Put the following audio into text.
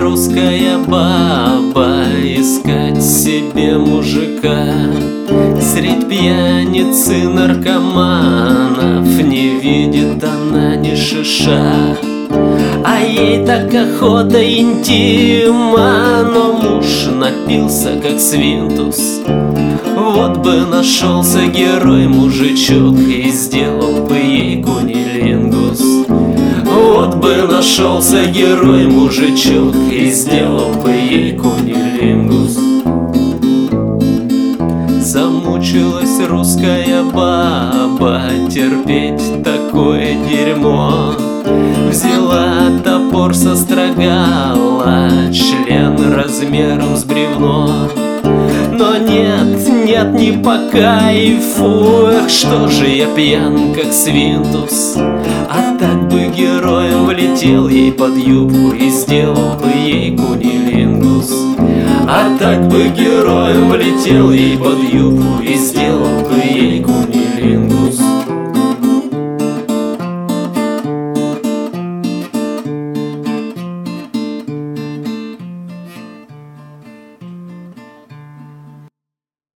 русская баба искать себе мужика. Средь пьяниц и наркоманов не видит она ни шиша. А ей так охота интима, но муж напился как свинтус. Вот бы нашелся герой-мужичок и сделал бы ей кунилингус. Вот бы нашелся герой-мужичок и сделал бы ей кунилингус. Замучилась русская баба терпеть такое дерьмо. Взяла топор, сострогала член размером с бревно. Но нет, нет, не по кайфу. Эх, что же я пьян, как свинтус. А так бы героем влетел ей под юбку и сделал бы ей кунилингус. А так бы героем влетел ей под юбку и сделал бы ей кунилингус.